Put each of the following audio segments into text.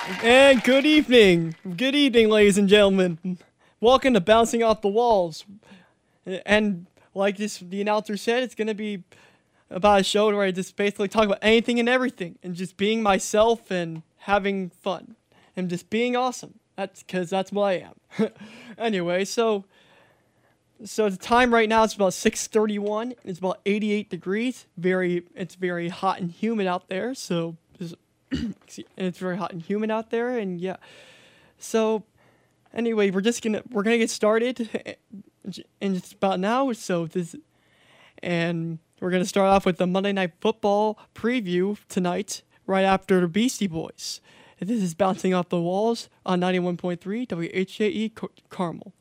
And good evening, ladies and gentlemen. Welcome to Bouncing Off the Walls. And like the announcer said, it's gonna be about a show where I just basically talk about anything and everything, and just being myself and having fun, and just being awesome. That's what I am. Anyway, so the time right now is about 6:31. It's about 88 degrees. It's very hot and humid out there. So. And it's very hot and humid out there, and yeah. So, anyway, we're gonna get started in just about now. And we're gonna start off with the Monday Night Football preview tonight, right after the Beastie Boys. And this is Bouncing Off the Walls on 91.3 WHJE Carmel.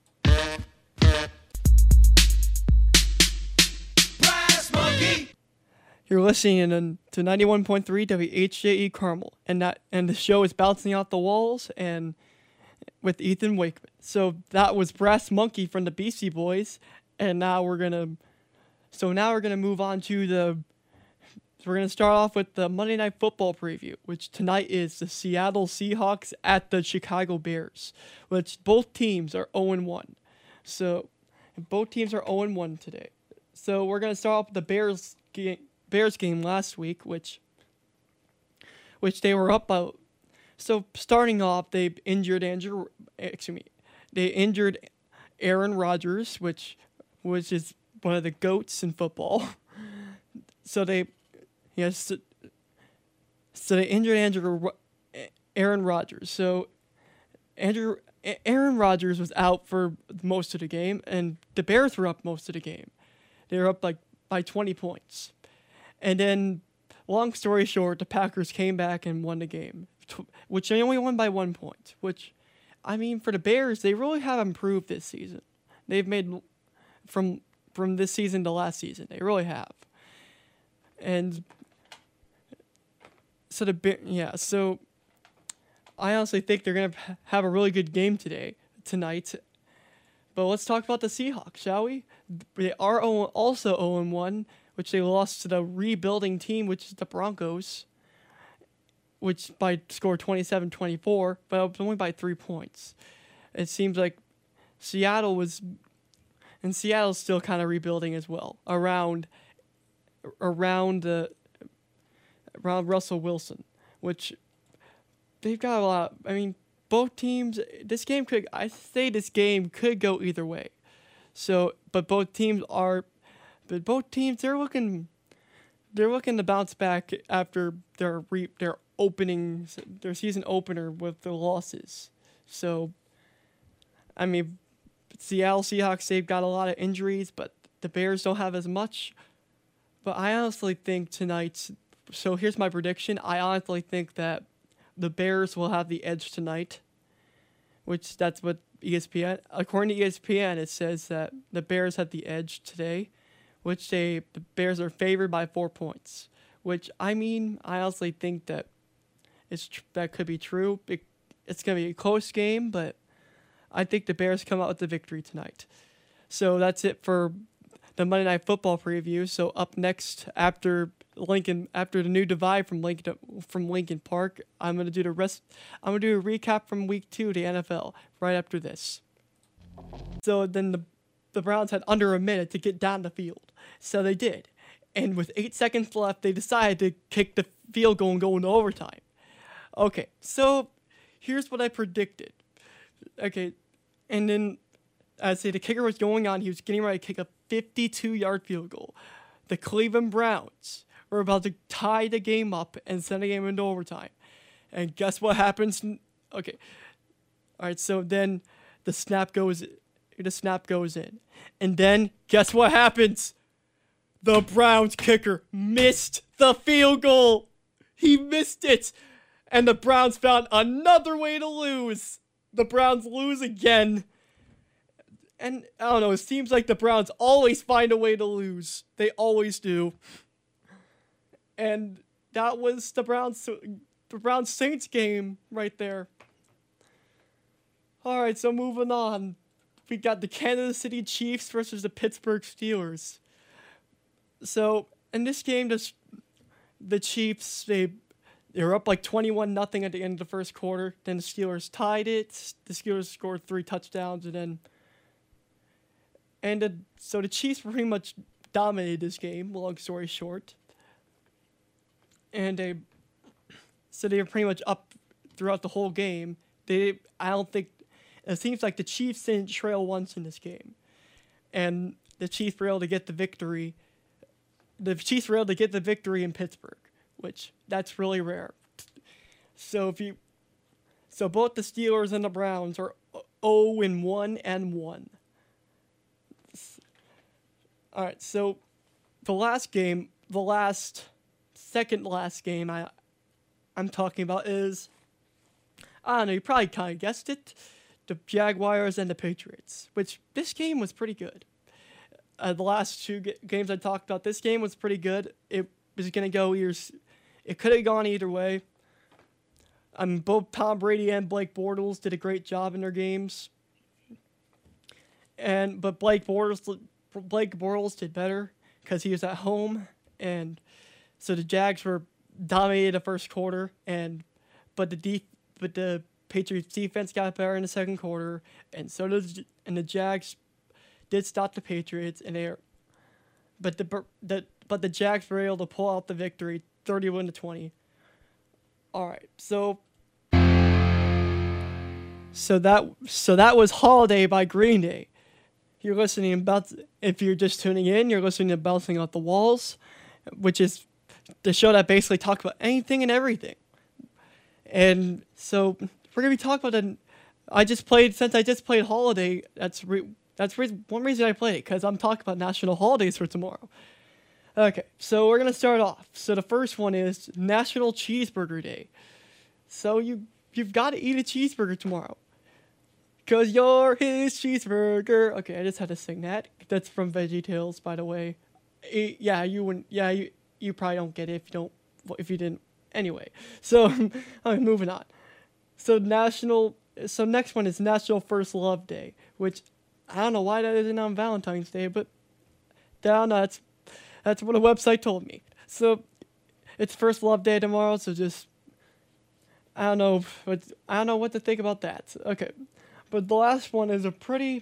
You're listening to 91.3 WHJE Carmel, and the show is Bouncing Off the Walls and with Ethan Wakeman. So that was Brass Monkey from the Beastie Boys, and now we're gonna move on to we're gonna start off with the Monday Night Football preview, which tonight is the Seattle Seahawks at the Chicago Bears, which both teams are 0-1. So both teams are 0-1 today. So we're gonna start off with the Bears game last week, which they were up by. So starting off, they injured Aaron Rodgers, which is one of the GOATs in football. So they injured Aaron Rodgers. So Aaron Rodgers was out for most of the game, and the Bears were up most of the game. They were up by 20 points. And then, long story short, the Packers came back and won the game, which they only won by 1 point. Which, I mean, for the Bears, they really have improved this season. They've made from this season to last season. They really have. And so so I honestly think they're gonna have a really good game tonight. But let's talk about the Seahawks, shall we? They are also 0-1. Which they lost to the rebuilding team, which is the Broncos, which scored 27-24, but it was only by 3 points. It seems like Seattle's still kind of rebuilding as well around Russell Wilson, which they've got a lot. I mean, both teams. This game could go either way. So, but both teams they're looking to bounce back after their season opener with the losses. So, I mean, Seattle Seahawks, they've got a lot of injuries, but the Bears don't have as much. But I honestly think tonight. So here's my prediction. I honestly think that the Bears will have the edge tonight, which that's what ESPN. According to ESPN, it says that the Bears have the edge today. Which the Bears are favored by 4 points. Which, I mean, I honestly think that that could be true. It's going to be a close game, but I think the Bears come out with the victory tonight. So that's it for the Monday Night Football preview. So up next, after the new divide from Lincoln Park, I'm going to do I'm going to do a recap from Week 2 of the NFL right after this. So then the Browns had under a minute to get down the field. So they did. And with 8 seconds left, they decided to kick the field goal and go into overtime. Okay, so here's what I predicted. Okay, and then as the kicker was going on, he was getting ready to kick a 52-yard field goal. The Cleveland Browns were about to tie the game up and send the game into overtime. And guess what happens? Okay. All right, so then the snap goes in. And then, guess what happens? The Browns kicker missed the field goal. He missed it. And the Browns found another way to lose. The Browns lose again. And, I don't know, it seems like the Browns always find a way to lose. They always do. And that was the Browns-Saints game right there. All right, so moving on. We got the Kansas City Chiefs versus the Pittsburgh Steelers. So, in this game, the Chiefs, They were up like 21-0 at the end of the first quarter. Then the Steelers tied it. The Steelers scored 3 touchdowns, so the Chiefs pretty much dominated this game. Long story short, and they were pretty much up throughout the whole game. I don't think it seems like the Chiefs didn't trail once in this game, and the Chiefs were able to get the victory. The Chiefs were able to get the victory in Pittsburgh, which that's really rare. So both the Steelers and the Browns are 0-1 and 1. All right, so second last game I'm talking about is, I don't know, you probably kind of guessed it, the Jaguars and the Patriots, which this game was pretty good. The last two games I talked about, this game was pretty good. It was going to go it could have gone either way. Both Tom Brady and Blake Bortles did a great job in their games. But Blake Bortles did better because he was at home, and so the Jags were dominated the first quarter, but the Patriots defense got better in the second quarter, and the Jags did stop the Patriots, but the Jags were able to pull out the victory, 31-20. All right, so that was Holiday by Green Day. If you're just tuning in, you're listening to Bouncing Off the Walls, which is the show that basically talks about anything and everything. And so we're gonna be talking about since I just played Holiday. That's one reason I played it, because I'm talking about national holidays for tomorrow. Okay, so we're gonna start off. So the first one is National Cheeseburger Day. So you've got to eat a cheeseburger tomorrow, because you're his cheeseburger. Okay, I just had to sing that. That's from VeggieTales, by the way. Yeah, you wouldn't. Yeah, you probably don't get it if you didn't. Anyway, so I'm moving on. So next one is National First Love Day, which I don't know why that isn't on Valentine's Day, but I don't know. That's what a website told me. So it's First Love Day tomorrow. So just I don't know what to think about that. Okay, but the last one is it's pretty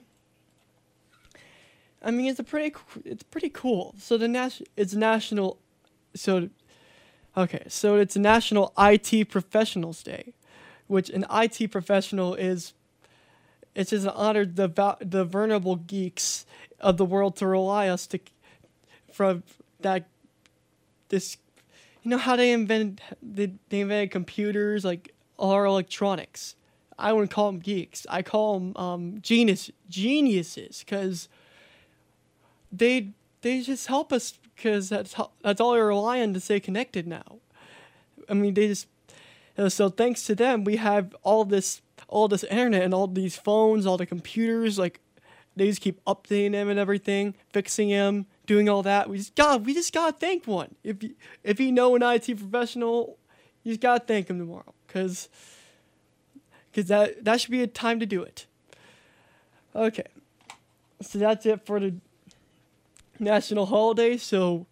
cool. So it's national. So it's National IT Professionals Day, which an IT professional is. It's just an honor the vulnerable geeks of the world to rely us to from that this. You know how they invented computers, like our electronics. I wouldn't call them geeks. I call them geniuses, because they just help us, because that's all I rely on to stay connected now. I mean, so thanks to them, we have all this internet and all these phones, all the computers. Like, they just keep updating them and everything, fixing them, doing all that. We just gotta thank one. If you know an IT professional, you just gotta thank them tomorrow, because that should be a time to do it. Okay, so that's it for the national holiday. So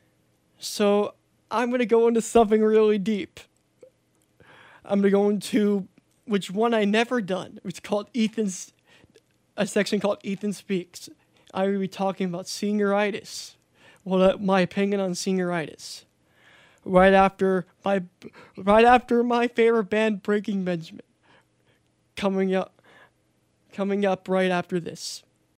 I'm gonna go into something really deep. I'm gonna go into which one I never done. It's called a section called Ethan Speaks. I will be talking about senioritis. Well, my opinion on senioritis. Right after my favorite band, Breaking Benjamin. Coming up right after this.